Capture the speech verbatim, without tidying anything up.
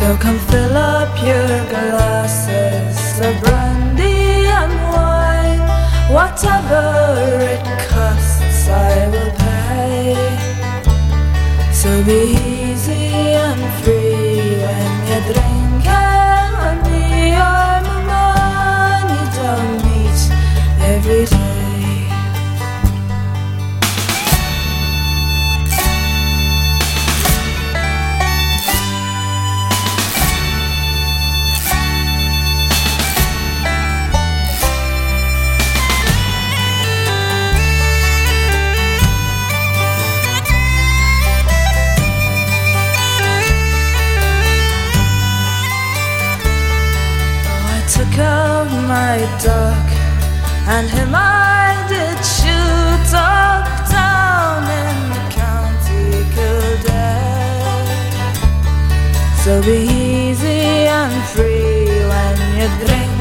So come fill up your glasses of brandy and wine. Whatever it costs, I will pay. So be easy and free when you drink, and honey, I'm a man you don't meet every day. Took out my dog, and him I did shoot up down in the county Kildare. So be easy and free when you drink.